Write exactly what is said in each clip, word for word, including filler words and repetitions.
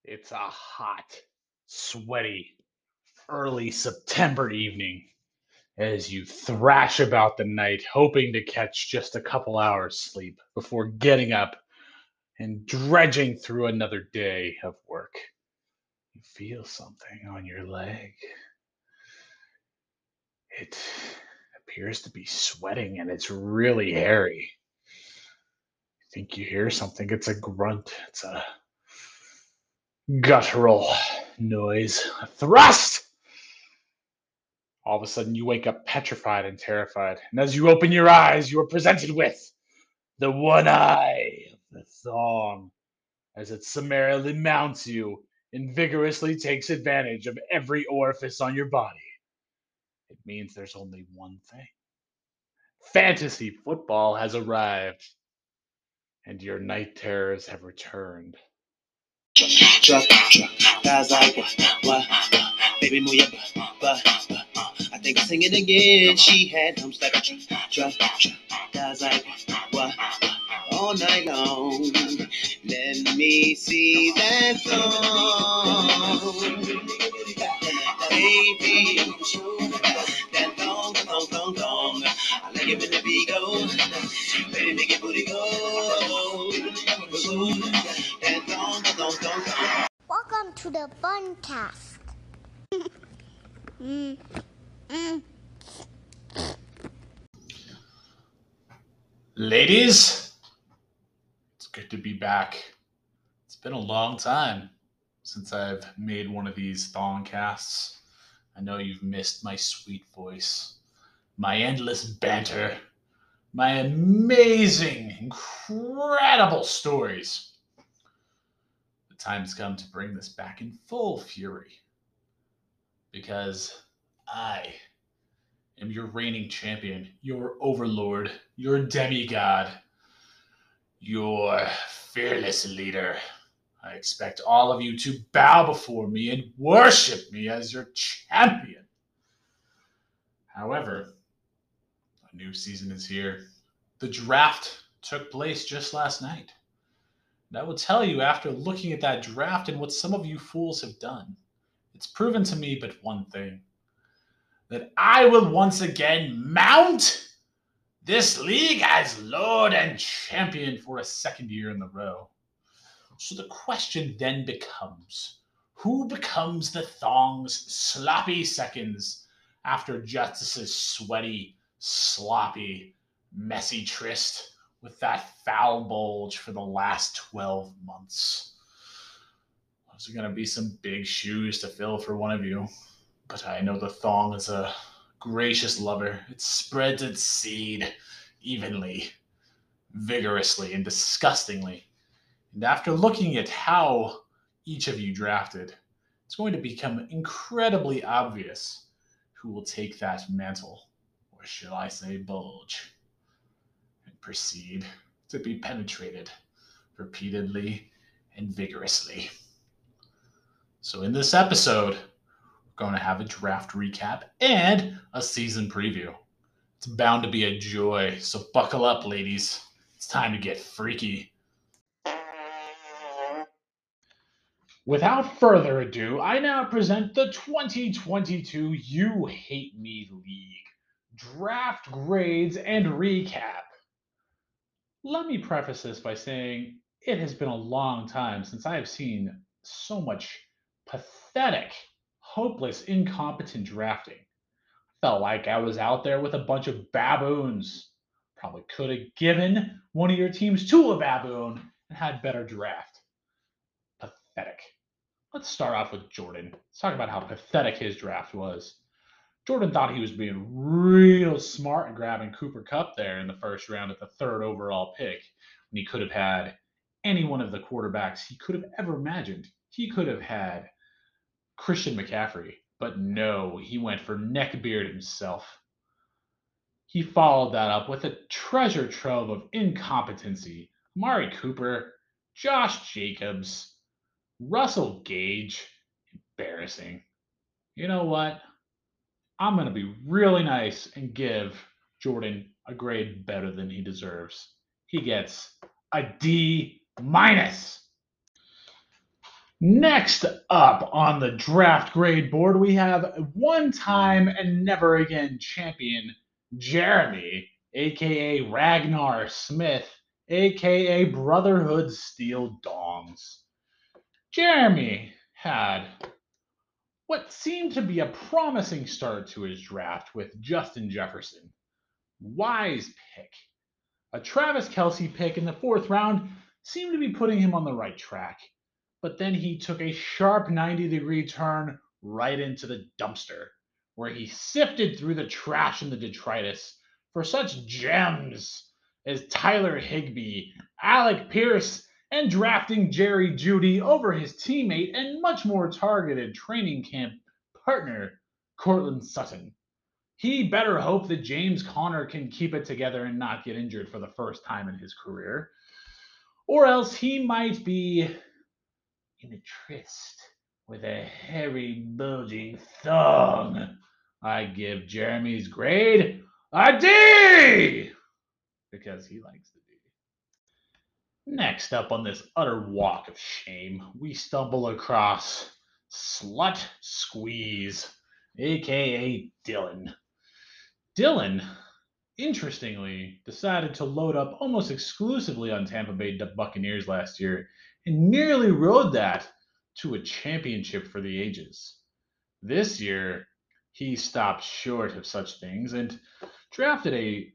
It's a hot, sweaty, early September evening as you thrash about the night, hoping to catch just a couple hours sleep before getting up and dredging through another day of work. You feel something on your leg. It appears to be sweating and it's really hairy. I think you hear something. It's a grunt. It's a guttural noise. A thrust! All of a sudden, you wake up petrified and terrified. And as you open your eyes, you are presented with the one eye of the thong as it summarily mounts you and vigorously takes advantage of every orifice on your body. It means there's only one thing: fantasy football has arrived, and your night terrors have returned. Drop, drop, guys like what, what, baby move your butt, butt, butt. I think I'll sing it again. She had humps like a drop, drop, drop, guys like what, what, all night long. Let me see that thong, baby. That thong, thong, thong, thong. I like it when the beat goes, baby, make it booty go. That thong, thong, thong, thong. Welcome to the Funcast. mm, mm. Ladies, it's good to be back. It's been a long time since I've made one of these thong casts. I know you've missed my sweet voice, my endless banter, my amazing, incredible stories. The time's come to bring this back in full fury because I am your reigning champion, your overlord, your demigod, your fearless leader. I expect all of you to bow before me and worship me as your champion. However, a new season is here. The draft took place just last night. And I will tell you, after looking at that draft and what some of you fools have done, it's proven to me but one thing: that I will once again mount this league as Lord and Champion for a second year in a row. So the question then becomes, who becomes the Thong's sloppy seconds after Justice's sweaty, sloppy, messy tryst with that foul bulge for the last twelve months? Those are going to be some big shoes to fill for one of you. But I know the Thong is a gracious lover. It spreads its seed evenly, vigorously, and disgustingly. And after looking at how each of you drafted, it's going to become incredibly obvious who will take that mantle, or shall I say bulge, and proceed to be penetrated repeatedly and vigorously. So in this episode, we're going to have a draft recap and a season preview. It's bound to be a joy, so buckle up, ladies. It's time to get freaky. Without further ado, I now present the twenty twenty-two You Hate Me League Draft Grades and Recap. Let me preface this by saying it has been a long time since I have seen so much pathetic, hopeless, incompetent drafting. Felt like I was out there with a bunch of baboons. Probably could have given one of your teams to a baboon and had better draft. Pathetic. Let's start off with Jordan. Let's talk about how pathetic his draft was. Jordan thought he was being real smart and grabbing Cooper Kupp there in the first round at the third overall pick when he could have had any one of the quarterbacks he could have ever imagined. He could have had Christian McCaffrey, but no, he went for neckbeard himself. He followed that up with a treasure trove of incompetency. Amari Cooper, Josh Jacobs, Russell Gage. Embarrassing. You know what? I'm going to be really nice and give Jordan a grade better than he deserves. He gets a D minus. Next up on the draft grade board, we have one time and never again champion Jeremy, aka Ragnar Smith, aka Brotherhood Steel Dongs. Jeremy had what seemed to be a promising start to his draft with Justin Jefferson. Wise pick. A Travis Kelce pick in the fourth round seemed to be putting him on the right track, but then he took a sharp ninety degree turn right into the dumpster, where he sifted through the trash and the detritus for such gems as Tyler Higbee, Alec Pierce, and drafting Jerry Jeudy over his teammate and much more targeted training camp partner, Cortland Sutton. He better hope that James Conner can keep it together and not get injured for the first time in his career, or else he might be in a tryst with a hairy, bulging thong. I give Jeremy's grade a D because he likes the D. Next up on this utter walk of shame, we stumble across Slut Squeeze, aka Dylan. Dylan, interestingly, decided to load up almost exclusively on Tampa Bay Buccaneers last year and nearly rode that to a championship for the ages. This year, he stopped short of such things and drafted a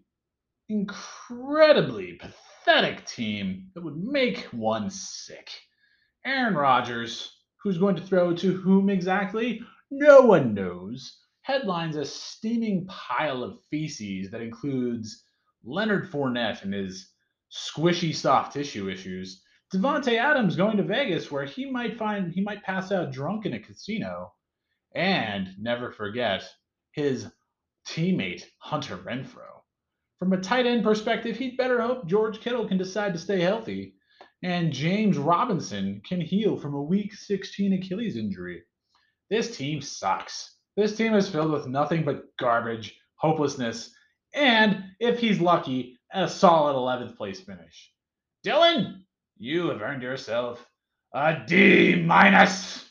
incredibly pathetic team that would make one sick. Aaron Rodgers, who's going to throw to whom exactly? No one knows. Headlines a steaming pile of feces that includes Leonard Fournette and his squishy soft tissue issues, Devontae Adams going to Vegas where he might find he might pass out drunk in a casino, and never forget his teammate Hunter Renfrow. From a tight end perspective, he'd better hope George Kittle can decide to stay healthy and James Robinson can heal from a week sixteen Achilles injury. This team sucks. This team is filled with nothing but garbage, hopelessness, and, if he's lucky, a solid eleventh place finish. Dylan, you have earned yourself a D minus.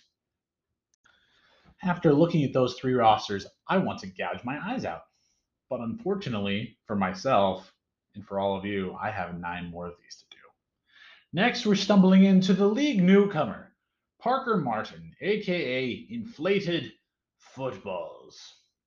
After looking at those three rosters, I want to gouge my eyes out. But unfortunately, for myself and for all of you, I have nine more of these to do. Next, we're stumbling into the league newcomer, Parker Martin, aka Inflated Footballs.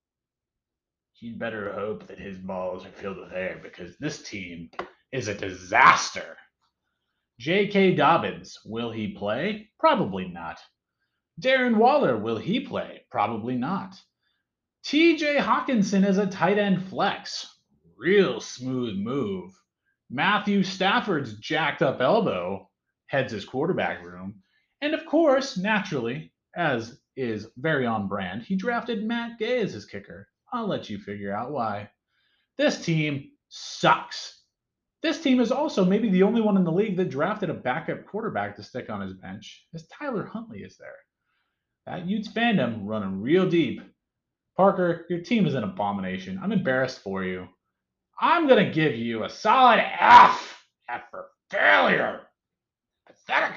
He'd better hope that his balls are filled with air because this team is a disaster. J K. Dobbins, will he play? Probably not. Darren Waller, will he play? Probably not. T J. Hawkinson is a tight end flex. Real smooth move. Matthew Stafford's jacked up elbow heads his quarterback room. And of course, naturally, as is very on brand, he drafted Matt Gay as his kicker. I'll let you figure out why. This team sucks. This team is also maybe the only one in the league that drafted a backup quarterback to stick on his bench, as Tyler Huntley is there. That Utes fandom running real deep. Parker, your team is an abomination. I'm embarrassed for you. I'm going to give you a solid F. F for failure. Pathetic.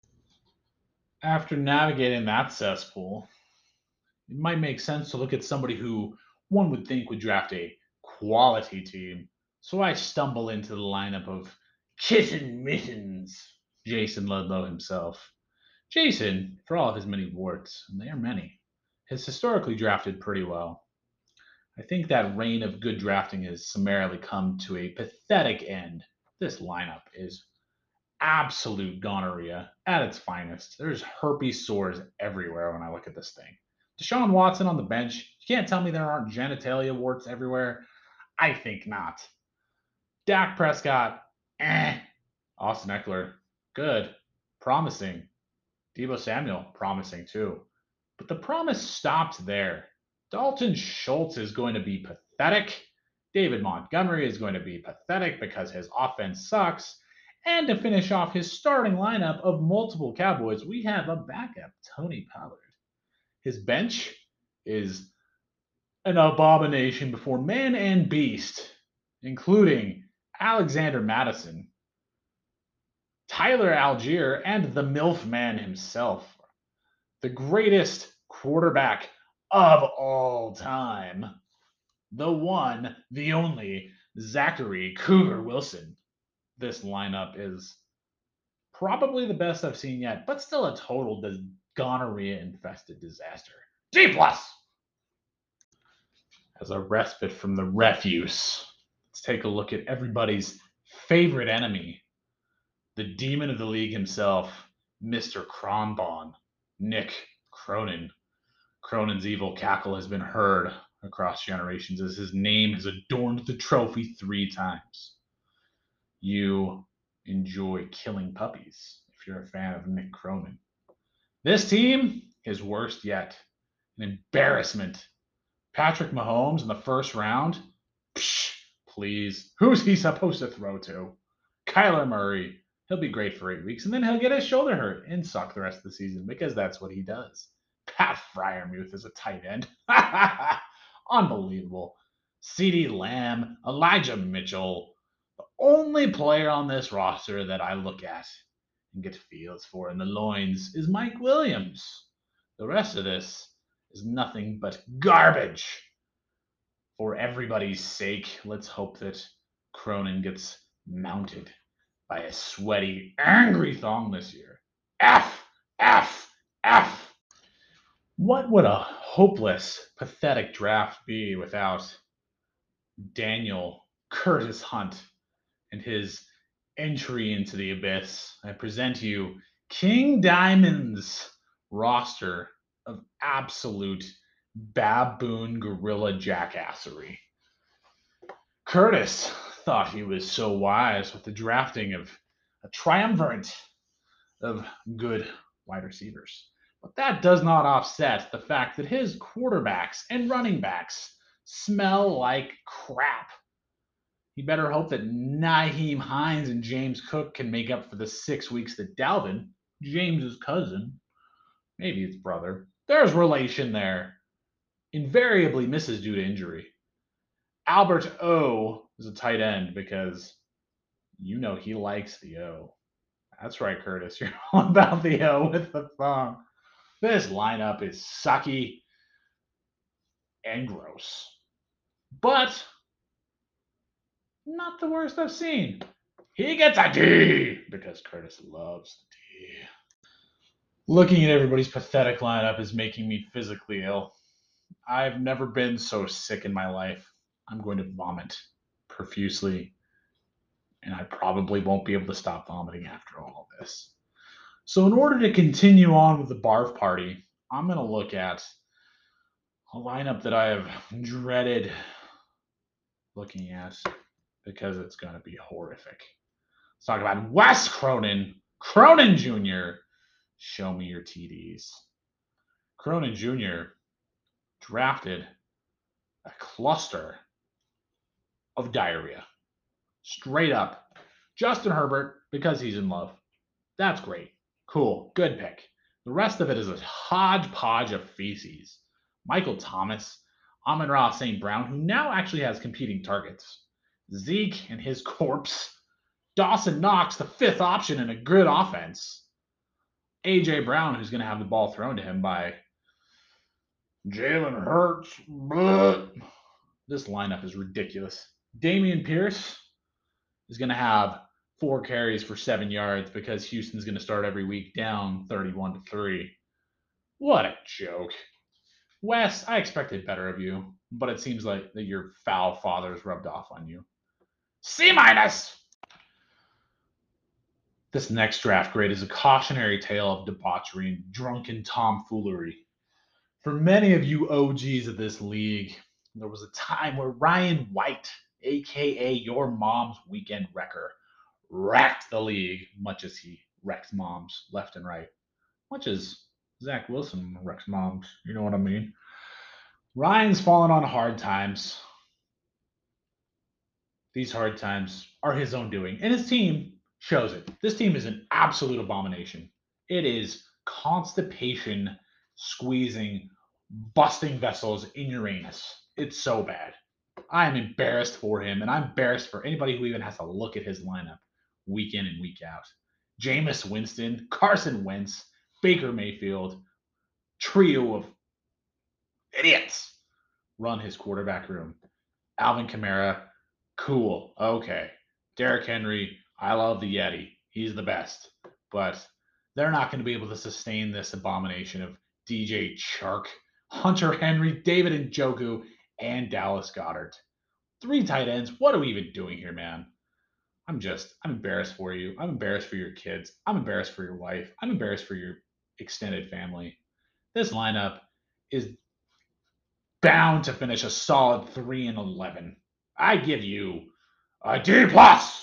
After navigating that cesspool, it might make sense to look at somebody who one would think would draft a quality team. So I stumble into the lineup of Kitten Mittens, Jason Ludlow himself. Jason, for all of his many warts, and they are many, has historically drafted pretty well. I think that reign of good drafting has summarily come to a pathetic end. This lineup is absolute gonorrhea at its finest. There's herpes sores everywhere when I look at this thing. Deshaun Watson on the bench. You can't tell me there aren't genitalia warts everywhere. I think not. Dak Prescott, eh. Austin Eckler, good. Promising. Deebo Samuel, promising too. But the promise stopped there. Dalton Schultz is going to be pathetic. David Montgomery is going to be pathetic because his offense sucks. And to finish off his starting lineup of multiple Cowboys, we have a backup, Tony Pollard. His bench is an abomination before man and beast, including Alexander Madison, Tyler Algier, and the MILF man himself, the greatest quarterback of all time, the one, the only, Zachary Cougar Wilson. This lineup is probably the best I've seen yet, but still a total dis- gonorrhea-infested disaster. D plus. As a respite from the refuse, let's take a look at everybody's favorite enemy, the demon of the league himself, Mister Cronbon, Nick Cronin. Cronin's evil cackle has been heard across generations as his name has adorned the trophy three times. You enjoy killing puppies if you're a fan of Nick Cronin. This team is worst yet. An embarrassment. Patrick Mahomes in the first round? Psh, please. Who's he supposed to throw to? Kyler Murray. He'll be great for eight weeks, and then he'll get his shoulder hurt and suck the rest of the season because that's what he does. Pat Fryermuth is a tight end. Unbelievable. CeeDee Lamb, Elijah Mitchell. The only player on this roster that I look at and get feels for in the loins is Mike Williams. The rest of this is nothing but garbage. For everybody's sake, let's hope that Cronin gets mounted by a sweaty, angry thong this year. F, F, F. What would a hopeless, pathetic draft be without Daniel Curtis Hunt and his entry into the abyss? I present to you King Diamond's roster of absolute baboon gorilla jackassery. Curtis thought he was so wise with the drafting of a triumvirate of good wide receivers. But that does not offset the fact that his quarterbacks and running backs smell like crap. He better hope that Nyheim Hines and James Cook can make up for the six weeks that Dalvin, James's cousin, maybe his brother, there's relation there, invariably misses due to injury. Albert O is a tight end because you know he likes the O. That's right, Curtis. You're all about the O with the thong. This lineup is sucky and gross. But not the worst I've seen. He gets a D because Curtis loves the D. Looking at everybody's pathetic lineup is making me physically ill. I've never been so sick in my life. I'm going to vomit profusely, and I probably won't be able to stop vomiting after all this. So in order to continue on with the barf party, I'm going to look at a lineup that I have dreaded looking at because it's going to be horrific. Let's talk about Wes Cronin, Cronin Junior Show me your T Ds. Cronin Junior drafted a cluster of diarrhea. Straight up. Justin Herbert, because he's in love. That's great. Cool. Good pick. The rest of it is a hodgepodge of feces. Michael Thomas, Amon-Ra Saint Brown, who now actually has competing targets. Zeke and his corpse. Dawson Knox, the fifth option in a good offense. A J Brown, who's going to have the ball thrown to him by Jalen Hurts. Blah. This lineup is ridiculous. Dameon Pierce is going to have four carries for seven yards because Houston's going to start every week down thirty-one to three. What a joke. Wes, I expected better of you, but it seems like that your foul father's rubbed off on you. C minus. This next draft grade is a cautionary tale of debauchery and drunken tomfoolery. For many of you O Gs of this league, there was a time where Ryan White, aka your mom's weekend wrecker, wrecked the league, much as he wrecks moms left and right. Much as Zach Wilson wrecks moms, you know what I mean? Ryan's fallen on hard times. These hard times are his own doing, and his team shows it. This team is an absolute abomination. It is constipation squeezing, busting vessels in Uranus. It's so bad. I am embarrassed for him, and I'm embarrassed for anybody who even has to look at his lineup week in and week out. Jameis Winston, Carson Wentz, Baker Mayfield, trio of idiots run his quarterback room. Alvin Kamara, cool, okay. Derrick Henry, I love the Yeti. He's the best. But they're not going to be able to sustain this abomination of D J Chark, Hunter Henry, David Njoku, and Dallas Goddard. Three tight ends. What are we even doing here, man? I'm just, I'm embarrassed for you. I'm embarrassed for your kids. I'm embarrassed for your wife. I'm embarrassed for your extended family. This lineup is bound to finish a solid three and eleven. I give you a D plus.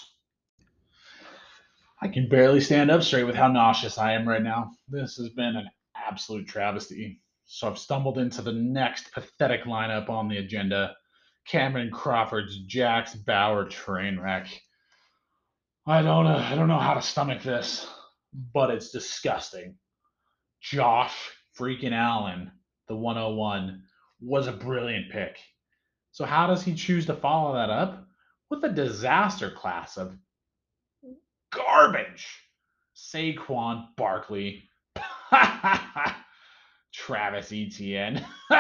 I can barely stand up straight with how nauseous I am right now. This has been an absolute travesty. So I've stumbled into the next pathetic lineup on the agenda. Cameron Crawford's Jax Bauer train wreck. I don't know. I don't know how to stomach this, but it's disgusting. Josh freaking Allen, the one oh one, was a brilliant pick. So how does he choose to follow that up? With a disaster class of garbage. Saquon Barkley, Travis Etienne,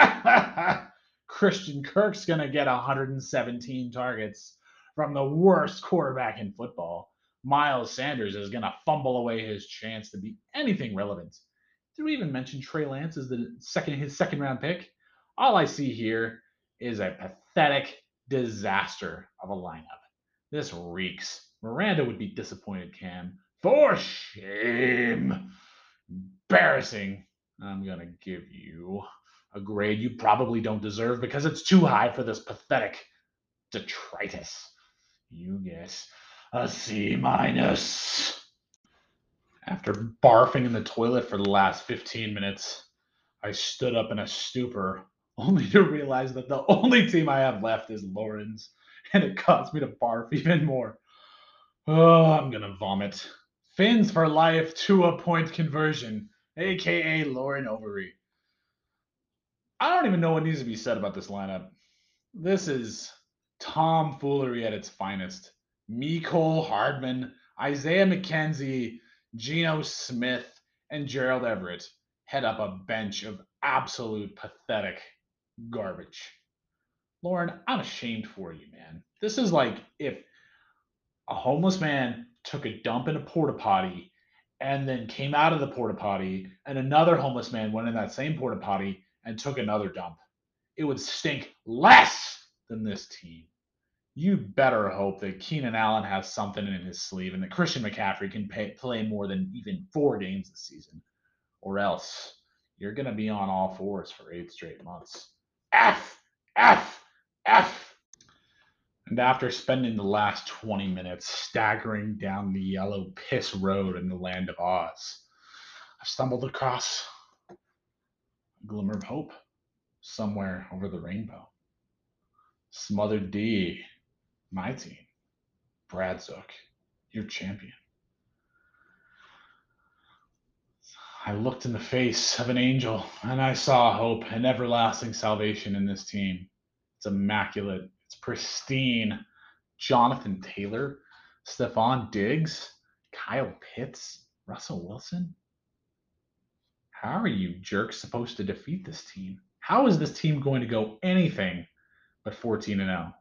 Christian Kirk's going to get one hundred seventeen targets from the worst quarterback in football. Miles Sanders is going to fumble away his chance to be anything relevant. Did we even mention Trey Lance as the second his second round pick? All I see here is a pathetic disaster of a lineup. This reeks. Miranda would be disappointed, Cam. For shame. Embarrassing. I'm going to give you a grade you probably don't deserve because it's too high for this pathetic detritus. You get a C minus. After barfing in the toilet for the last fifteen minutes, I stood up in a stupor, only to realize that the only team I have left is Lauren's, and it caused me to barf even more. Oh, I'm gonna vomit. Fins for life, to a point conversion, aka Lauren Overy. I don't even know what needs to be said about this lineup. This is tomfoolery at its finest. Mecole Hardman, Isaiah McKenzie, Geno Smith, and Gerald Everett head up a bench of absolute pathetic garbage. Lauren, I'm ashamed for you, man. This is like if a homeless man took a dump in a porta potty and then came out of the porta potty and another homeless man went in that same porta potty and took another dump. It would stink less than this team. You better hope that Keenan Allen has something in his sleeve and that Christian McCaffrey can pay, play more than even four games this season, or else you're going to be on all fours for eight straight months. F, F, F. And after spending the last twenty minutes staggering down the yellow piss road in the land of Oz, I stumbled across a glimmer of hope somewhere over the rainbow. Smothered D, my team. Brad Zook, your champion. I looked in the face of an angel and I saw hope and everlasting salvation in this team. It's immaculate. It's pristine. Jonathan Taylor, Stephon Diggs, Kyle Pitts, Russell Wilson. How are you jerks supposed to defeat this team? How is this team going to go anything but fourteen and oh?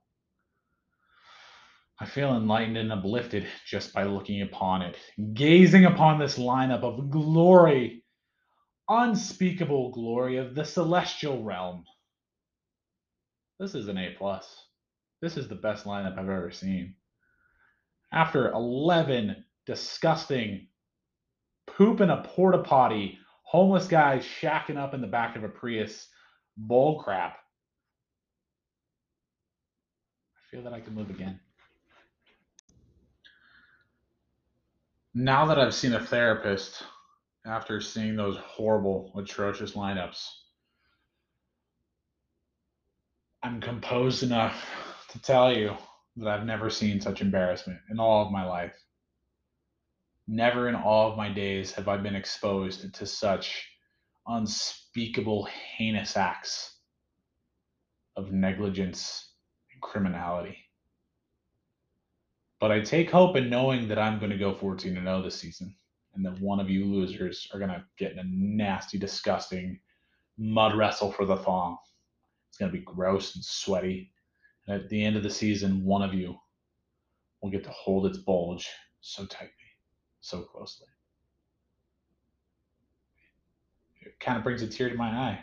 I feel enlightened and uplifted just by looking upon it, gazing upon this lineup of glory, unspeakable glory of the celestial realm. This is an A plus. This is the best lineup I've ever seen. After eleven disgusting poop in a porta potty, homeless guys shacking up in the back of a Prius, bull crap, I feel that I can live again. Now that I've seen a therapist after seeing those horrible, atrocious lineups, I'm composed enough to tell you that I've never seen such embarrassment in all of my life. Never in all of my days have I been exposed to such unspeakable, heinous acts of negligence and criminality. But I take hope in knowing that I'm going to go fourteen and oh this season, and that one of you losers are going to get in a nasty, disgusting mud wrestle for the thong. It's going to be gross and sweaty. And at the end of the season, one of you will get to hold its bulge so tightly, so closely. It kind of brings a tear to my eye.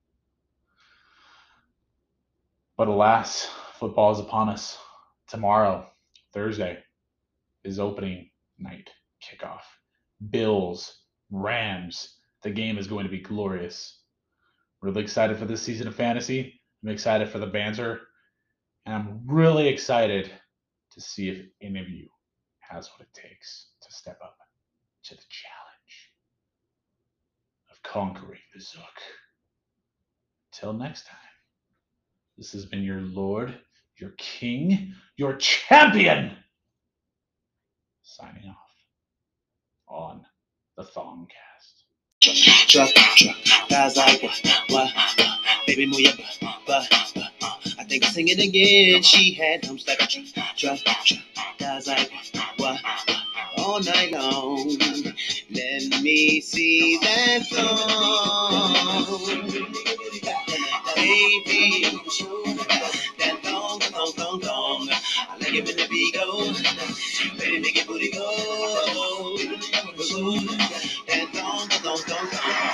But alas, football is upon us. Tomorrow, Thursday, is opening night kickoff. Bills, Rams. The game is going to be glorious. Really excited for this season of fantasy. I'm excited for the banter. And I'm really excited to see if any of you has what it takes to step up to the challenge of conquering the Zook. Till next time, this has been your Lord, your King, your Champion, signing off on the Thongcast. Drop, drop, guys like what, what, what, baby move your butt, butt, butt, uh. I think I'll sing it again. She had humps like a drop, drop, drop, guys like what, what, all night long. Let me see that thong, baby. That thong, thong, thong, thong. I like it when the beat goes.